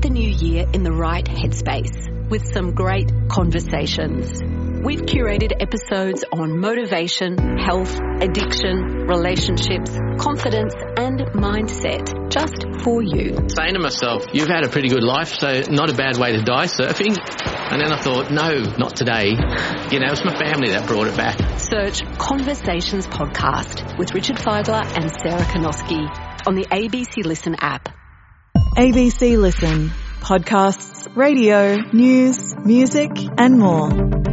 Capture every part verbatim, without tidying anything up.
start the new year in the right headspace with some great conversations. We've curated episodes on motivation, health, addiction, relationships, confidence and mindset just for you. Saying to myself, you've had a pretty good life, so not a bad way to die surfing. And then I thought, no, not today. You know, it's my family that brought it back. Search Conversations Podcast with Richard Feigler and Sarah Konoski on the A B C Listen app. A B C Listen. Podcasts, radio, news, music and more.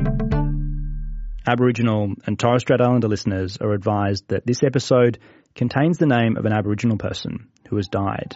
Aboriginal and Torres Strait Islander listeners are advised that this episode contains the name of an Aboriginal person who has died.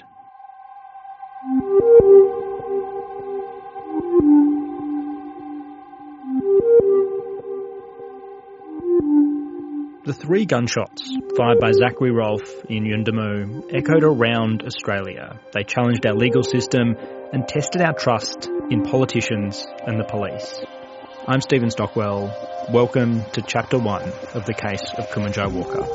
The three gunshots fired by Zachary Rolfe in Yuendumu echoed around Australia. They challenged our legal system and tested our trust in politicians and the police. I'm Stephen Stockwell. Welcome to Chapter one of the case of Kumanjai Walker.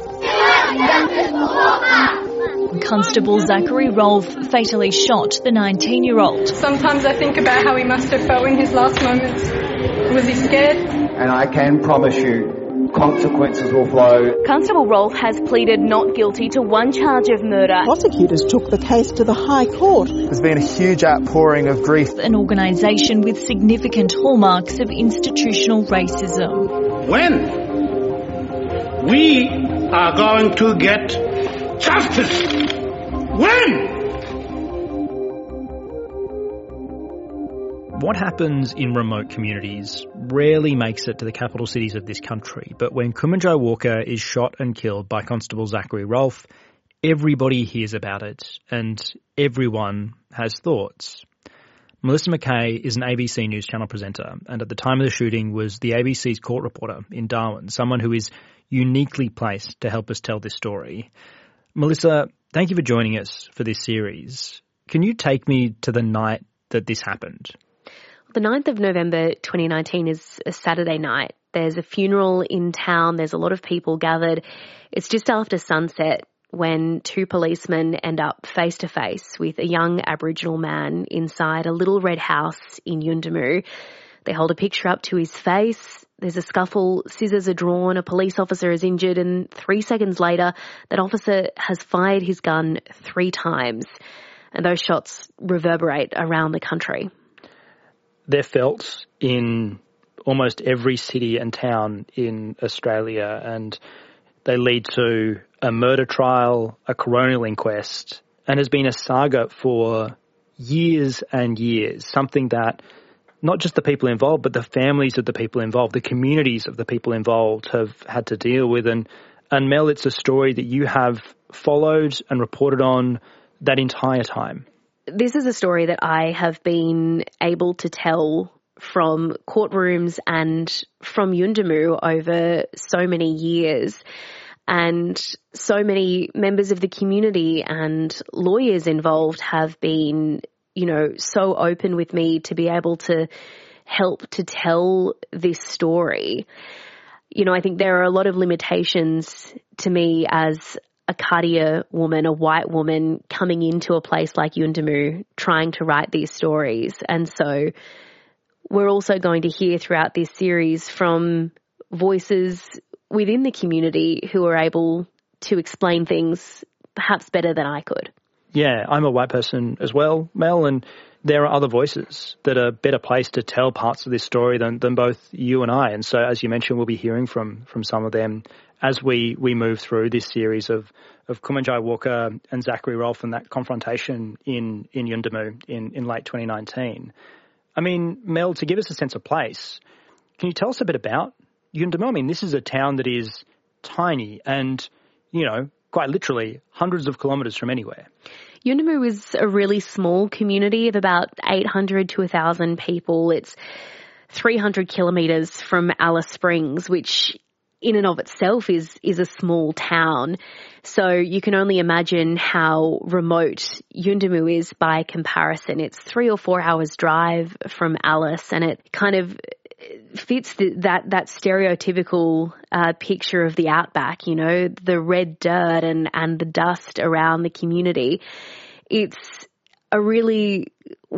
Constable Zachary Rolfe fatally shot the nineteen-year-old. Sometimes I think about how he must have felt in his last moments. Was he scared? And I can promise you, consequences will flow. Constable Rolfe has pleaded not guilty to one charge of murder. Prosecutors took the case to the High Court. There's been a huge outpouring of grief. An organisation with significant hallmarks of institutional racism. When we are going to get justice? When? What happens in remote communities rarely makes it to the capital cities of this country, but when Kumanjai Walker is shot and killed by Constable Zachary Rolfe, everybody hears about it and everyone has thoughts. Melissa McKay is an A B C News Channel presenter and at the time of the shooting was the A B C's court reporter in Darwin, someone who is uniquely placed to help us tell this story. Melissa, thank you for joining us for this series. Can you take me to the night that this happened? The ninth of November twenty nineteen is a Saturday night. There's a funeral in town. There's a lot of people gathered. It's just after sunset when two policemen end up face to face with a young Aboriginal man inside a little red house in Yuendumu. They hold a picture up to his face. There's a scuffle. Scissors are drawn. A police officer is injured. And three seconds later, that officer has fired his gun three times. And those shots reverberate around the country. They're felt in almost every city and town in Australia, and they lead to a murder trial, a coronial inquest, and has been a saga for years and years, something that not just the people involved, but the families of the people involved, the communities of the people involved have had to deal with. And, and Mel, it's a story that you have followed and reported on that entire time. This is a story that I have been able to tell from courtrooms and from Yuendumu over so many years. And so many members of the community and lawyers involved have been, you know, so open with me to be able to help to tell this story. You know, I think there are a lot of limitations to me as a Kadia woman, a white woman coming into a place like Yuendumu trying to write these stories. And so we're also going to hear throughout this series from voices within the community who are able to explain things perhaps better than I could. Yeah, I'm a white person as well, Mel, and there are other voices that are better placed to tell parts of this story than, than both you and I. And so, as you mentioned, we'll be hearing from from some of them as we, we move through this series of, of Kumanjai Walker and Zachary Rolfe and that confrontation in, in Yuendumu in, in late twenty nineteen. I mean, Mel, to give us a sense of place, can you tell us a bit about Yuendumu? I mean, this is a town that is tiny and, you know, quite literally hundreds of kilometres from anywhere. Yuendumu is a really small community of about eight hundred to one thousand people. It's three hundred kilometres from Alice Springs, which in and of itself is is a small town. So you can only imagine how remote Yuendumu is by comparison. It's three or four hours drive from Alice, and it kind of fits the, that that stereotypical uh, picture of the outback, you know, the red dirt and, and the dust around the community. It's a really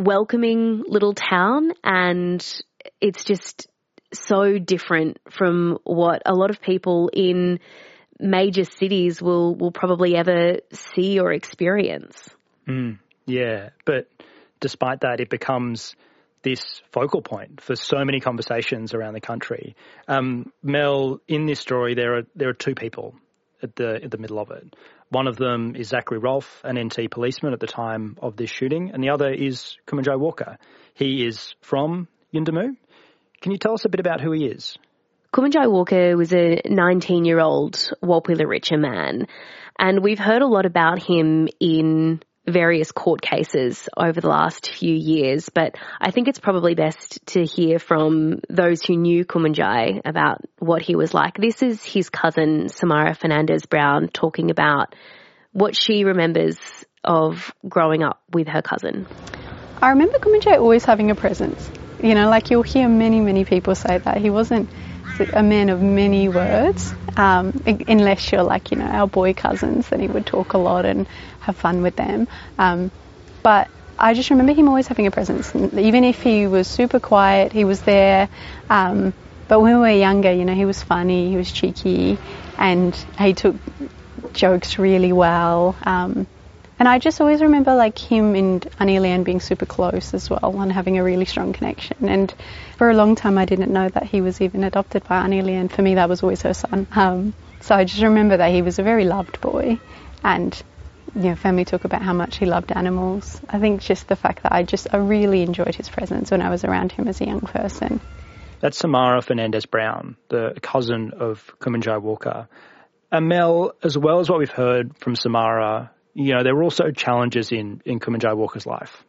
welcoming little town, and it's just so different from what a lot of people in major cities will, will probably ever see or experience. Mm, yeah, but despite that, it becomes this focal point for so many conversations around the country. Um, Mel, in this story, there are there are two people at the at the middle of it. One of them is Zachary Rolfe, an N T policeman at the time of this shooting, and the other is Kumanjai Walker. He is from Yuendumu. Can you tell us a bit about who he is? Kumanjai Walker was a nineteen-year-old Walpilaricha man, and we've heard a lot about him in various court cases over the last few years, but I think it's probably best to hear from those who knew Kumanjai about what he was like. This is his cousin, Samara Fernandez-Brown, talking about what she remembers of growing up with her cousin. I remember Kumanjai always having a presence. You know, like you'll hear many, many people say that. He wasn't a man of many words, um, unless you're like, you know, our boy cousins, then he would talk a lot and have fun with them. Um, but I just remember him always having a presence. Even if he was super quiet, he was there. Um, but when we were younger, you know, he was funny, he was cheeky, and he took jokes really well. Um, And I just always remember like him and Auntie Leanne being super close as well and having a really strong connection. And for a long time I didn't know that he was even adopted by Auntie Leanne. For me that was always her son. Um, so I just remember that he was a very loved boy, and you know, family talk about how much he loved animals. I think just the fact that I just I really enjoyed his presence when I was around him as a young person. That's Samara Fernandez-Brown, the cousin of Kumanjai Walker. And Mel, as well as what we've heard from Samara, you know, there were also challenges in, in Kumanjai Walker's life.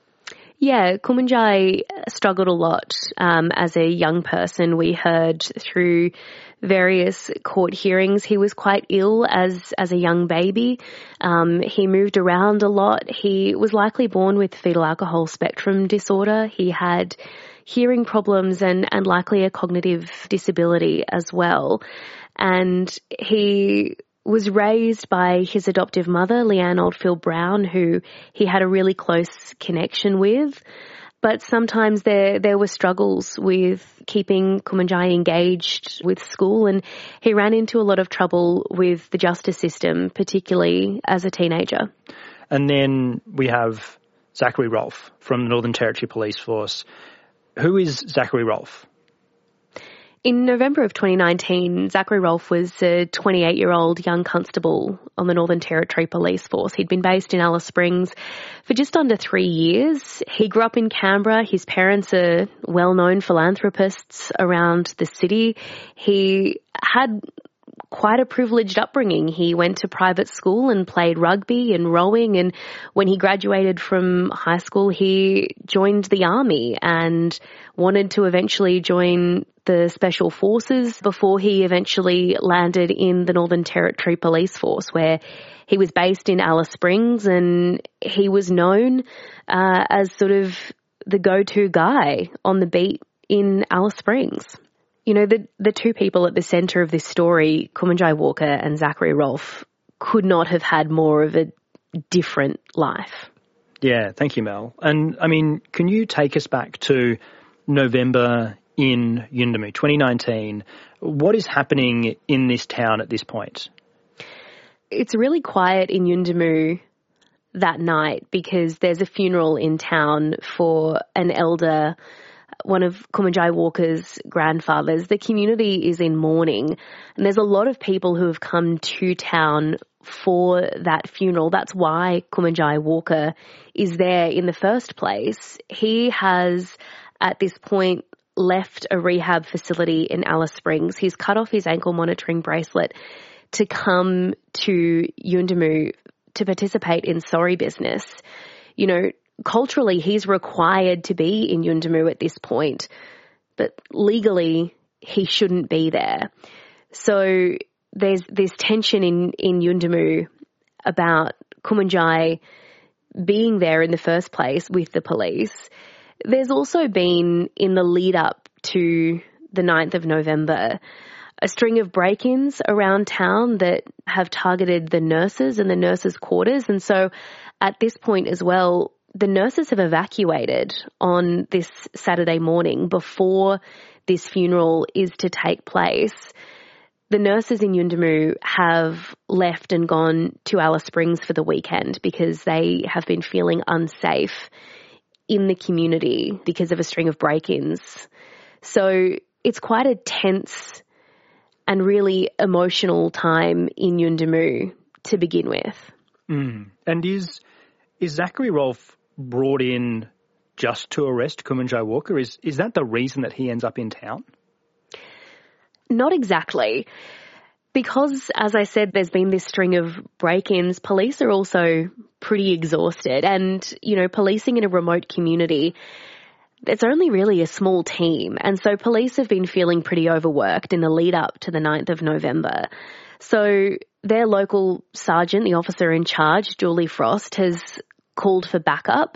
Yeah, Kumanjai struggled a lot um, as a young person. We heard through various court hearings he was quite ill as, as a young baby. Um, he moved around a lot. He was likely born with fetal alcohol spectrum disorder. He had hearing problems and, and likely a cognitive disability as well. And he was raised by his adoptive mother, Leanne Oldfield Brown, who he had a really close connection with. But sometimes there there were struggles with keeping Kumanjai engaged with school, and he ran into a lot of trouble with the justice system, particularly as a teenager. And then we have Zachary Rolfe from the Northern Territory Police Force. Who is Zachary Rolfe? In November of twenty nineteen, Zachary Rolfe was a twenty-eight-year-old young constable on the Northern Territory Police Force. He'd been based in Alice Springs for just under three years. He grew up in Canberra. His parents are well-known philanthropists around the city. He had quite a privileged upbringing. He went to private school and played rugby and rowing, and when he graduated from high school, he joined the army and wanted to eventually join the Special Forces before he eventually landed in the Northern Territory Police Force, where he was based in Alice Springs, and he was known uh, as sort of the go-to guy on the beat in Alice Springs. You know, the the two people at the centre of this story, Kumanjai Walker and Zachary Rolfe, could not have had more of a different life. Yeah, thank you, Mel. And, I mean, can you take us back to November in Yuendumu, twenty nineteen? What is happening in this town at this point? It's really quiet in Yuendumu that night because there's a funeral in town for an elder, one of Kumanjai Walker's grandfathers. The community is in mourning, and there's a lot of people who have come to town for that funeral. That's why Kumanjai Walker is there in the first place. He has, at this point, left a rehab facility in Alice Springs. He's cut off his ankle monitoring bracelet to come to Yuendumu to participate in sorry business. You know, culturally, he's required to be in Yuendumu at this point, but legally, he shouldn't be there. So there's this tension in, in Yuendumu about Kumanjai being there in the first place with the police. There's also been, in the lead up to the ninth of November, a string of break-ins around town that have targeted the nurses and the nurses' quarters. And so at this point as well, the nurses have evacuated on this Saturday morning before this funeral is to take place. The nurses in Yuendumu have left and gone to Alice Springs for the weekend because they have been feeling unsafe in the community because of a string of break-ins. So it's quite a tense and really emotional time in Yuendumu to begin with. Mm. And is is Zachary Rolfe brought in just to arrest Kumanjayi Walker? Is is that the reason that he ends up in town? Not exactly. Because, as I said, there's been this string of break-ins, police are also pretty exhausted. And, you know, policing in a remote community, it's only really a small team. And so police have been feeling pretty overworked in the lead up to the ninth of November. So their local sergeant, the officer in charge, Julie Frost, has called for backup.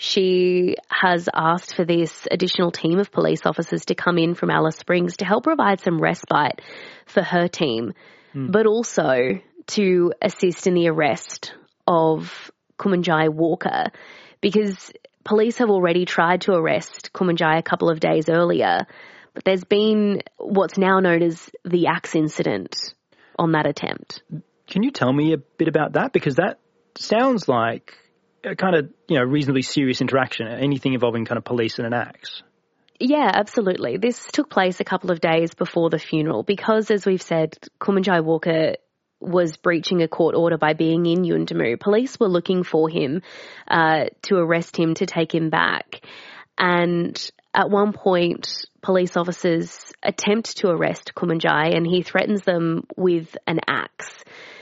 She has asked for this additional team of police officers to come in from Alice Springs to help provide some respite for her team, mm. but also to assist in the arrest of Kumanjayi Walker, because police have already tried to arrest Kumanjayi a couple of days earlier, but there's been what's now known as the axe incident on that attempt. Can you tell me a bit about that? Because that sounds like a kind of, you know, reasonably serious interaction, anything involving kind of police and an axe. Yeah, absolutely. This took place a couple of days before the funeral because, as we've said, Kumanjayi Walker was breaching a court order by being in Yuendumu. Police were looking for him uh, to arrest him, to take him back. And at one point, police officers attempt to arrest Kumanjayi and he threatens them with an axe.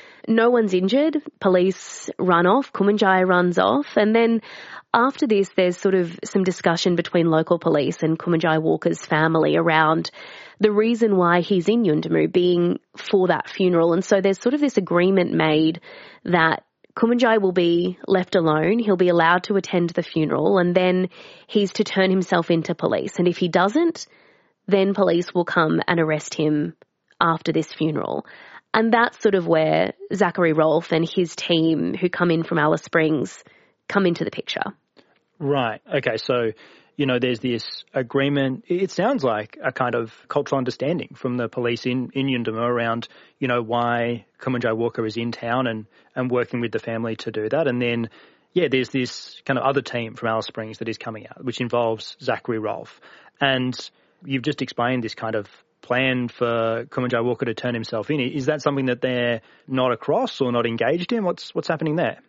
No one's injured. Police run off. Kumanjayi runs off. And then after this, there's sort of some discussion between local police and Kumanjayi Walker's family around the reason why he's in Yuendumu being for that funeral. And so there's sort of this agreement made that Kumanjayi will be left alone. He'll be allowed to attend the funeral and then he's to turn himself into police. And if he doesn't, then police will come and arrest him after this funeral. And that's sort of where Zachary Rolfe and his team who come in from Alice Springs come into the picture. Right. Okay. So, you know, there's this agreement. It sounds like a kind of cultural understanding from the police in, in Yuendumu around, you know, why Kumanjayi Walker is in town and, and working with the family to do that. And then, yeah, there's this kind of other team from Alice Springs that is coming out, which involves Zachary Rolfe. And you've just explained this kind of plan for Kumanjayi Walker to turn himself in. Is that something that they're not across or not engaged in? What's what's happening there?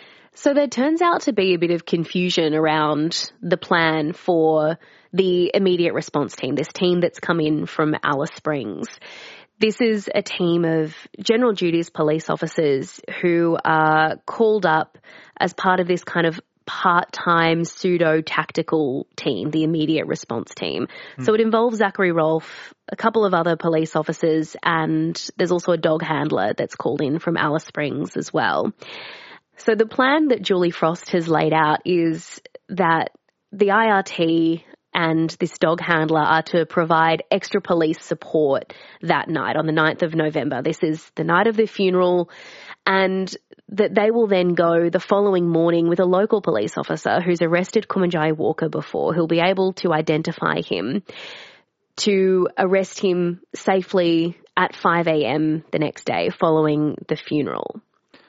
So there turns out to be a bit of confusion around the plan for the immediate response team, this team that's come in from Alice Springs. This is a team of general duties police officers who are called up as part of this kind of part-time pseudo-tactical team, the immediate response team. Mm. So it involves Zachary Rolfe, a couple of other police officers, and there's also a dog handler that's called in from Alice Springs as well. So the plan that Julie Frost has laid out is that the I R T and this dog handler are to provide extra police support that night on the ninth of November. This is the night of the funeral, and that they will then go the following morning with a local police officer who's arrested Kumanjayi Walker before, who'll be able to identify him, to arrest him safely at five a.m. the next day following the funeral.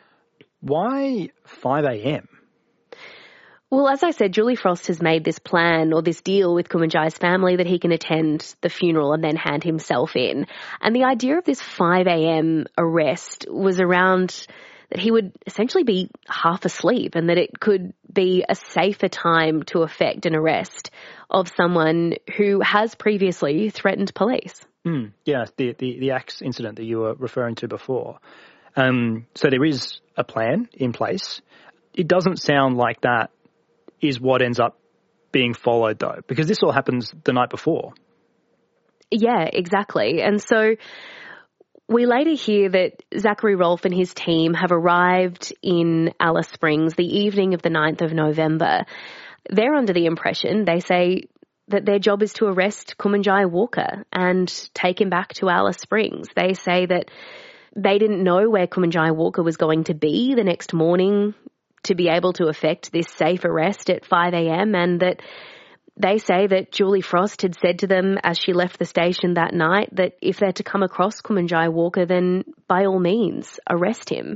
Why five a.m.? Well, as I said, Julie Frost has made this plan or this deal with Kumanjayi's family that he can attend the funeral and then hand himself in. And the idea of this five a.m. arrest was around that he would essentially be half asleep and that it could be a safer time to effect an arrest of someone who has previously threatened police. Mm, yeah, the, the, the axe incident that you were referring to before. Um, so there is a plan in place. It doesn't sound like that is what ends up being followed, though, because this all happens the night before. Yeah, exactly. And so we later hear that Zachary Rolfe and his team have arrived in Alice Springs the evening of the ninth of November. They're under the impression, they say, that their job is to arrest Kumanjayi Walker and take him back to Alice Springs. They say that they didn't know where Kumanjayi Walker was going to be the next morning to be able to effect this safe arrest at five a.m. and that they say that Julie Frost had said to them as she left the station that night that if they're to come across Kumanjai Walker, then by all means arrest him.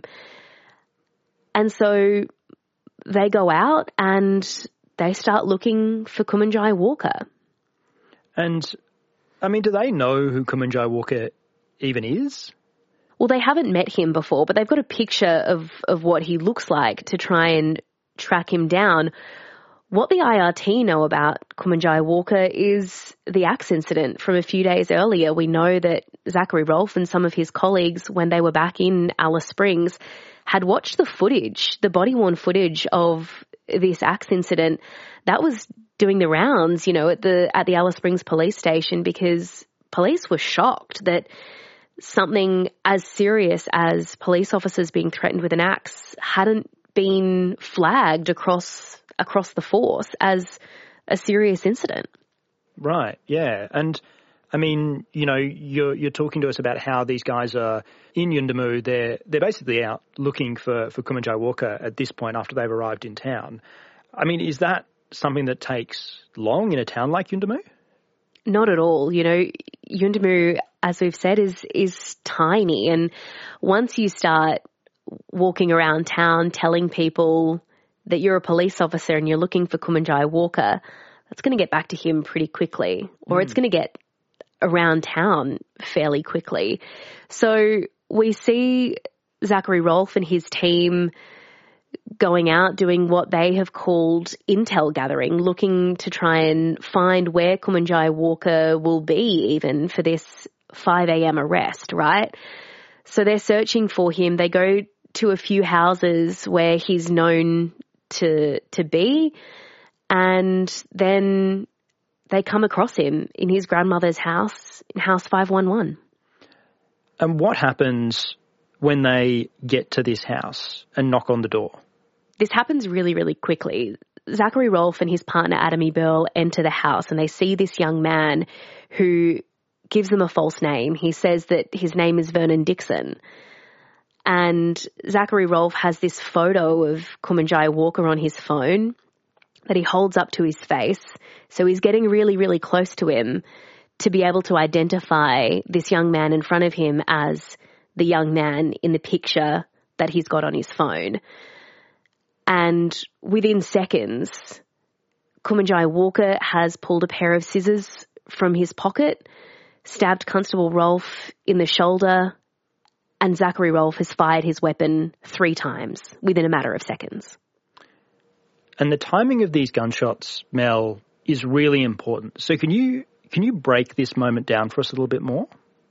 And so they go out and they start looking for Kumanjai Walker. And, I mean, do they know who Kumanjai Walker even is? Well, they haven't met him before, but they've got a picture of, of what he looks like to try and track him down. What the I R T know about Kumanjai Walker is the axe incident from a few days earlier. We know that Zachary Rolfe and some of his colleagues, when they were back in Alice Springs, had watched the footage, the body-worn footage of this axe incident. That was doing the rounds, you know, at the at the Alice Springs police station, because police were shocked that something as serious as police officers being threatened with an axe hadn't been flagged across across the force as a serious incident. Right, yeah. And I mean, you know, you're you're talking to us about how these guys are in Yuendumu. They're they're basically out looking for, for Kumanjai Walker at this point after they've arrived in town. I mean, is that something that takes long in a town like Yuendumu? Not at all. You know, Yuendumu, as we've said, is is tiny, and once you start walking around town telling people that you're a police officer and you're looking for Kumanjai Walker, that's going to get back to him pretty quickly, or mm. it's going to get around town fairly quickly. So we see Zachary Rolfe and his team going out doing what they have called intel gathering, looking to try and find where Kumanjai Walker will be even for this five a.m. arrest, right? So they're searching for him. They go to a few houses where he's known to to be, and then they come across him in his grandmother's house, in House five one one. And what happens when they get to this house and knock on the door? This happens really, really quickly. Zachary Rolfe and his partner Adam Eberl enter the house and they see this young man who gives them a false name. He says that his name is Vernon Dixon. And Zachary Rolfe has this photo of Kumanjai Walker on his phone that he holds up to his face. So he's getting really, really close to him to be able to identify this young man in front of him as the young man in the picture that he's got on his phone. And within seconds, Kumanjai Walker has pulled a pair of scissors from his pocket, stabbed Constable Rolfe in the shoulder, and Zachary Rolfe has fired his weapon three times within a matter of seconds. And the timing of these gunshots, Mel, is really important. So can you can you break this moment down for us a little bit more?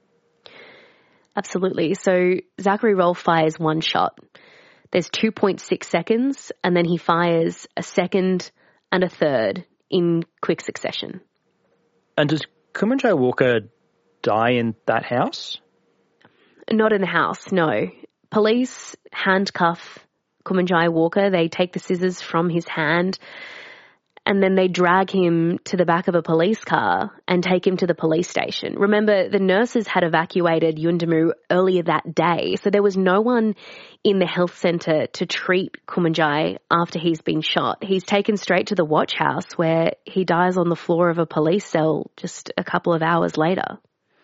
Absolutely. So Zachary Rolfe fires one shot. There's two point six seconds, and then he fires a second and a third in quick succession. And does Kumanjai Walker die in that house? Not in the house, no. Police handcuff Kumanjai Walker. They take the scissors from his hand and then they drag him to the back of a police car and take him to the police station. Remember, the nurses had evacuated Yuendumu earlier that day, so there was no one in the health centre to treat Kumanjai after he's been shot. He's taken straight to the watch house where he dies on the floor of a police cell just a couple of hours later.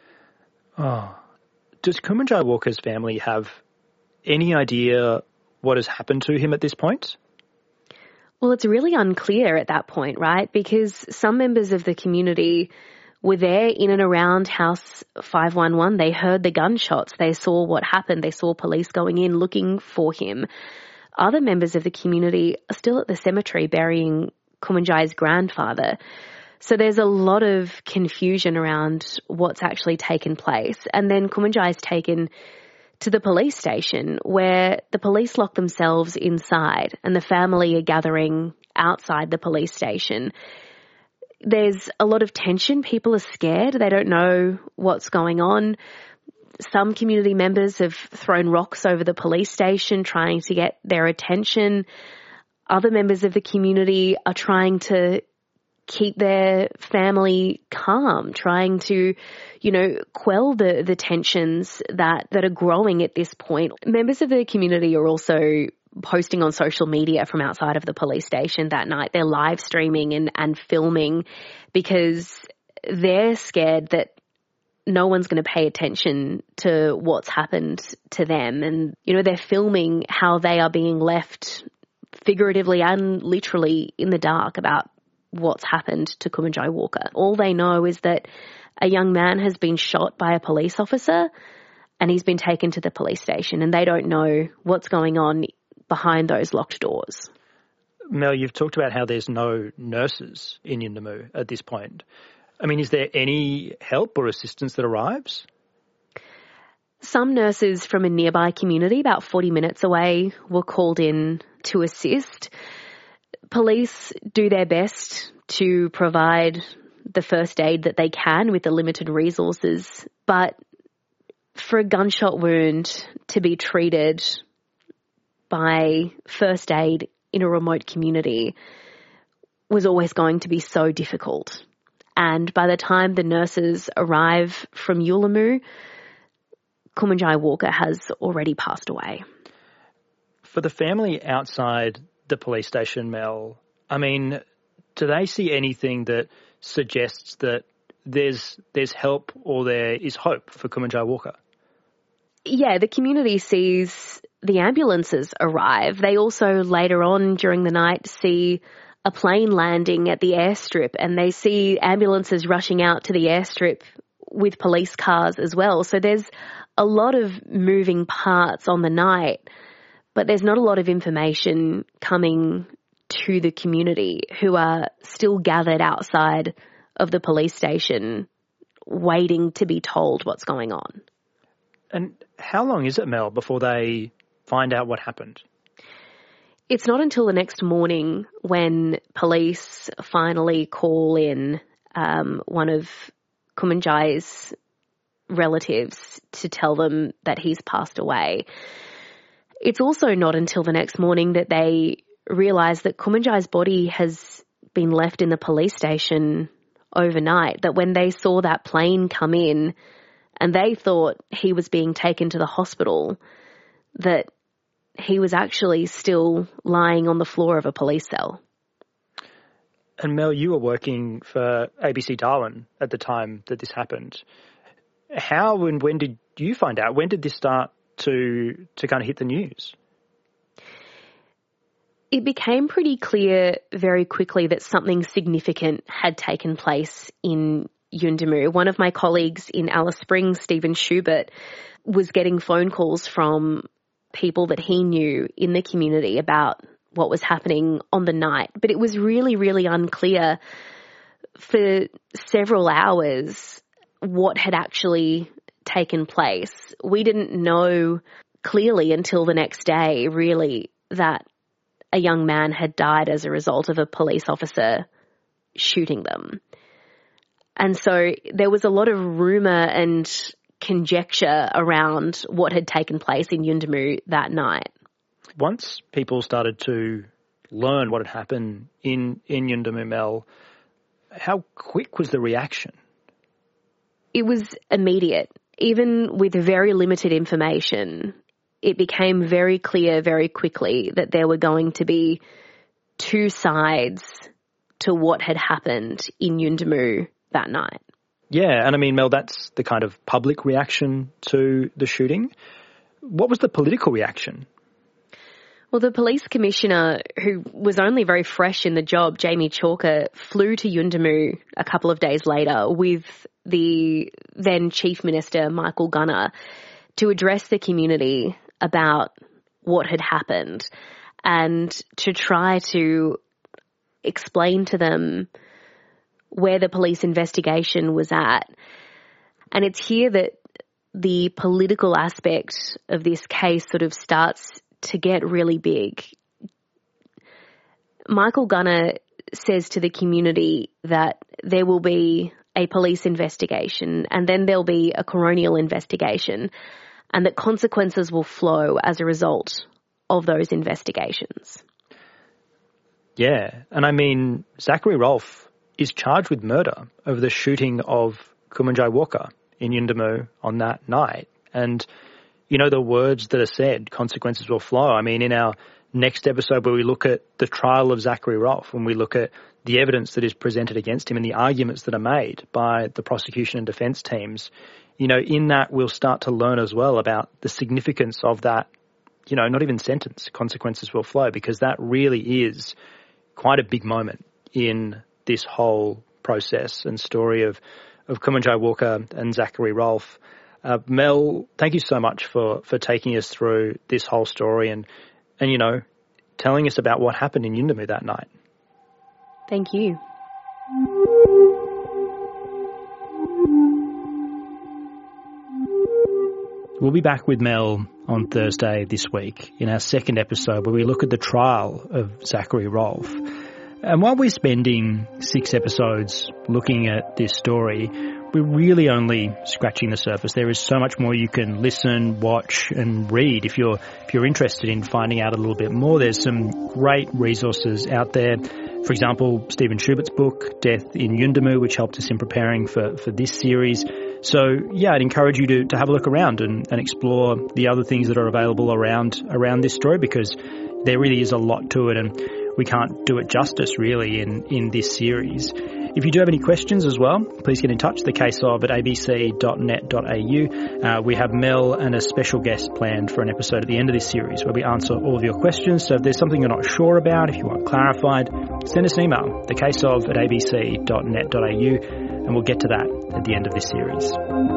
Oh. Does Kumanjai Walker's family have any idea what has happened to him at this point? Well, it's really unclear at that point, right? Because some members of the community were there in and around House five one one. They heard the gunshots. They saw what happened. They saw police going in looking for him. Other members of the community are still at the cemetery burying Kumanjai's grandfather. So there's a lot of confusion around what's actually taken place. And then Kumanjai's taken to the police station where the police lock themselves inside and the family are gathering outside the police station. There's a lot of tension. People are scared. They don't know what's going on. Some community members have thrown rocks over the police station trying to get their attention. Other members of the community are trying to keep their family calm, trying to, you know, quell the, the tensions that, that are growing at this point. Members of the community are also posting on social media from outside of the police station that night. They're live streaming and, and filming because they're scared that no one's going to pay attention to what's happened to them. And, you know, they're filming how they are being left figuratively and literally in the dark about what's happened to Kumanjai Walker. All they know is that a young man has been shot by a police officer and he's been taken to the police station, and they don't know what's going on behind those locked doors. Mel, you've talked about how there's no nurses in Yuendumu at this point. I mean, is there any help or assistance that arrives? Some nurses from a nearby community about forty minutes away were called in to assist. Police do their best to provide the first aid that they can with the limited resources, but for a gunshot wound to be treated by first aid in a remote community was always going to be so difficult. And by the time the nurses arrive from Yuendumu, Kumanjai Walker has already passed away. For the family outside the police station, Mel, I mean, do they see anything that suggests that there's there's help or there is hope for Kumanjai Walker? Yeah, the community sees the ambulances arrive. They also later on during the night see a plane landing at the airstrip, and they see ambulances rushing out to the airstrip with police cars as well. So there's a lot of moving parts on the night, but there's not a lot of information coming to the community, who are still gathered outside of the police station waiting to be told what's going on. And how long is it, Mel, before they find out what happened? It's not until the next morning when police finally call in um, one of Kumanjai's relatives to tell them that he's passed away. It's also not until the next morning that they realise that Kumanjai's body has been left in the police station overnight, that when they saw that plane come in and they thought he was being taken to the hospital, that he was actually still lying on the floor of a police cell. And Mel, you were working for A B C Darwin at the time that this happened. How and when did you find out? When did this start to to kind of hit the news? It became pretty clear very quickly that something significant had taken place in Yuendumu. One of my colleagues in Alice Springs, Stephen Schubert, was getting phone calls from people that he knew in the community about what was happening on the night. But it was really, really unclear for several hours what had actually taken place. We didn't know clearly until the next day, really, that a young man had died as a result of a police officer shooting them. And so there was a lot of rumour and conjecture around what had taken place in Yuendumu that night. Once people started to learn what had happened in, in Yuendumu, Mel, how quick was the reaction? It was immediate. Even with very limited information, it became very clear very quickly that there were going to be two sides to what had happened in Yuendumu that night. Yeah, and I mean, Mel, that's the kind of public reaction to the shooting. What was the political reaction? Well, the police commissioner, who was only very fresh in the job, Jamie Chalker, flew to Yuendumu a couple of days later with the then Chief Minister, Michael Gunner, to address the community about what had happened and to try to explain to them where the police investigation was at. And it's here that the political aspect of this case sort of starts to get really big. Michael Gunner says to the community that there will be a police investigation and then there'll be a coronial investigation, and that consequences will flow as a result of those investigations. Yeah, and I mean, Zachary Rolfe is charged with murder over the shooting of Kumanjai Walker in Yuendumu on that night. And, you know, the words that are said, consequences will flow. I mean, in our next episode where we look at the trial of Zachary Rolfe, when we look at the evidence that is presented against him and the arguments that are made by the prosecution and defence teams, you know, in that we'll start to learn as well about the significance of that, you know, not even sentence, consequences will flow, because that really is quite a big moment in this whole process and story of, of Kumanjai Walker and Zachary Rolfe. Uh, Mel, thank you so much for, for taking us through this whole story and, and, you know, telling us about what happened in Yuendumu that night. Thank you. We'll be back with Mel on Thursday this week in our second episode where we look at the trial of Zachary Rolfe. And while we're spending six episodes looking at this story, we're really only scratching the surface. There is so much more you can listen, watch and read if you're if you're interested in finding out a little bit more. There's some great resources out there. For example, Steven Schubert's book, Death in Yuendumu, which helped us in preparing for, for this series. So, yeah, I'd encourage you to, to have a look around and, and explore the other things that are available around around this story, because there really is a lot to it and we can't do it justice, really, in, in this series. If you do have any questions as well, please get in touch, the case of at a b c dot net dot a u. Uh, we have Mel and a special guest planned for an episode at the end of this series where we answer all of your questions. So if there's something you're not sure about, if you want clarified, send us an email, the case of at a b c dot net dot a u, and we'll get to that at the end of this series.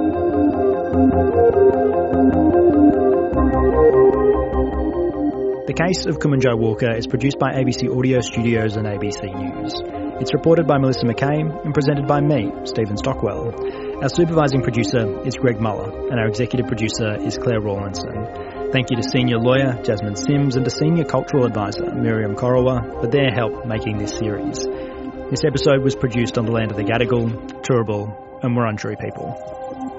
The Case of Kumanjai Walker is produced by A B C Audio Studios and A B C News. It's reported by Melissa McCain and presented by me, Stephen Stockwell. Our supervising producer is Greg Muller, and our executive producer is Claire Rawlinson. Thank you to senior lawyer Jasmine Sims and to senior cultural advisor Miriam Korowa for their help making this series. This episode was produced on the land of the Gadigal, Turrbal and Wurundjeri people.